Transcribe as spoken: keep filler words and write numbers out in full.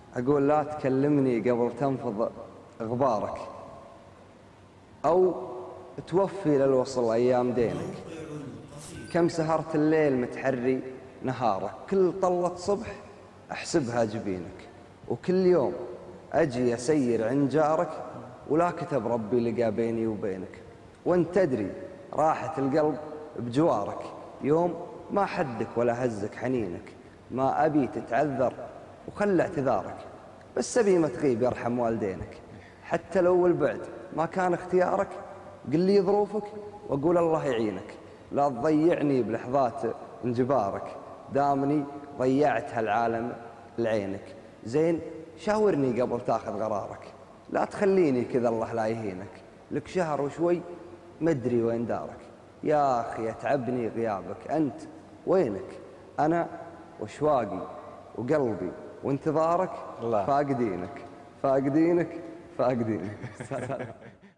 أقول لا تكلمني قبل تنفض غبارك، أو توفي للوصل أيام دينك. كم سهرت الليل متحري نهارك، كل طلة صبح أحسبها جبينك. وكل يوم أجي أسير عند جارك، ولا كتب ربي لقى بيني وبينك. وانت تدري راحة القلب بجوارك، يوم ما حدك ولا هزك حنينك. ما أبي تتعذر وخلى اعتذارك، بس أبي ما تغيب يرحم والدينك. حتى لو البعد ما كان اختيارك، قل لي ظروفك وأقول الله يعينك. لا تضيعني بلحظات انجبارك، دامني ضيعت هالعالم لعينك. زين شاورني قبل تاخذ قرارك، لا تخليني كذا الله لا يهينك. لك شهر وشوي مدري وين دارك، يا أخي يتعبني غيابك. أنت وينك؟ أنا وشواقي وقلبي وانتظارك الله. فاقدينك فاقدينك فاقدينك.